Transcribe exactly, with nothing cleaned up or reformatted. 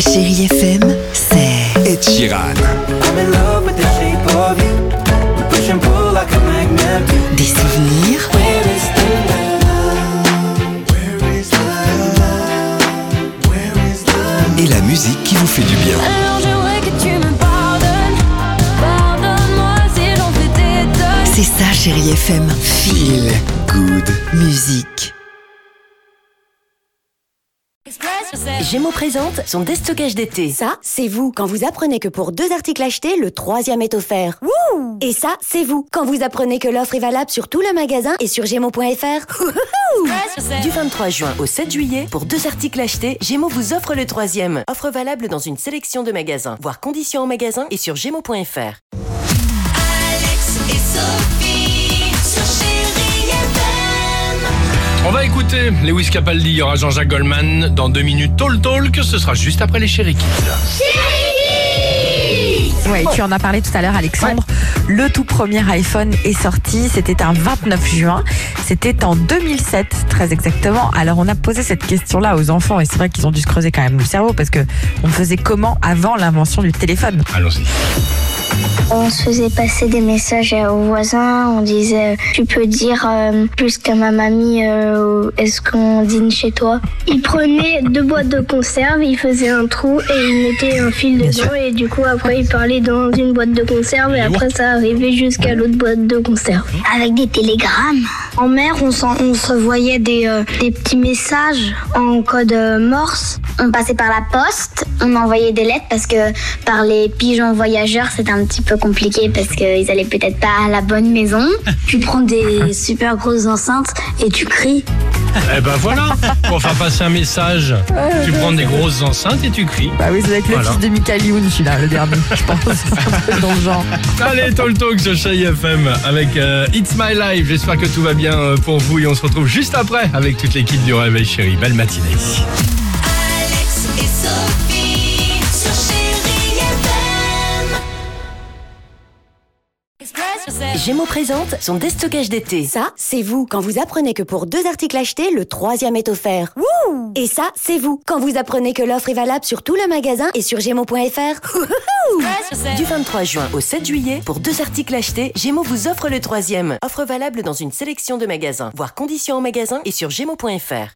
Chérie F M, c'est Ed Sheeran. des souvenirs, Et la musique qui vous fait du bien. Alors j'aimerais que tu me pardonnes. Pardonne-moi si j'en fais des tonnes. c'est ça Chérie F M. Feel good. Musique. Gémeaux présente son déstockage d'été. Ça, c'est vous, quand vous apprenez que pour deux articles achetés, le troisième est offert. Wouh! Et ça, c'est vous, quand vous apprenez que l'offre est valable sur tout le magasin et sur gémeaux point f r. Du vingt-trois juin au sept juillet, pour deux articles achetés, Gémeaux vous offre le troisième. Offre valable dans une sélection de magasins. Voir conditions en magasin et sur gémeaux point f r. Alex et Sophie sur Chérie F M. On va écouter Lewis Capaldi, il y aura Jean-Jacques Goldman dans deux minutes. Talk Talk, ce sera juste après les Chéri Kids. Ouais, tu en as parlé tout à l'heure, Alexandre. Le tout premier iPhone est sorti. C'était un vingt-neuf juin. C'était en deux mille sept, très exactement. Alors, on a posé cette question-là aux enfants et c'est vrai qu'ils ont dû se creuser quand même le cerveau parce que on faisait comment avant l'invention du téléphone? Allons-y. On se faisait passer des messages aux voisins, on disait tu peux dire euh, jusqu'à ma mamie euh, est-ce qu'on dîne chez toi. Il prenait deux boîtes de conserve, il faisait un trou et il mettait un fil dedans et du coup après il parlait dans une boîte de conserve et après ça arrivait jusqu'à l'autre boîte de conserve. Avec des télégrammes. En mer on, s'en- on se voyait des, euh, des petits messages en code euh, morse. On passait par la poste, on envoyait des lettres parce que par les pigeons voyageurs c'était un petit peu compliqué parce qu'ils allaient peut-être pas à la bonne maison. Tu prends des super grosses enceintes et tu cries. Eh ben voilà, pour faire passer un message, tu prends des grosses enceintes et tu cries. Bah oui, c'est avec le Voilà. fils de Michael Youn, celui-là, le dernier, je pense. C'est un peu dans le genre. Allez, Talk Talk sur Chéri F M avec euh, It's My Life. J'espère que tout va bien euh, pour vous et on se retrouve juste après avec toute l'équipe du Réveil Chéri. Belle matinée. Alex et Sophie sur Chérie F M. Gémeaux présente son déstockage d'été. Ça, c'est vous, quand vous apprenez que pour deux articles achetés, le troisième est offert. Wouh! Et ça, c'est vous, quand vous apprenez que l'offre est valable sur tout le magasin et sur gémeaux point f r. Du vingt-trois juin au sept juillet, pour deux articles achetés, Gémeaux vous offre le troisième. Offre valable dans une sélection de magasins. Voir conditions en magasin et sur gémeaux point f r.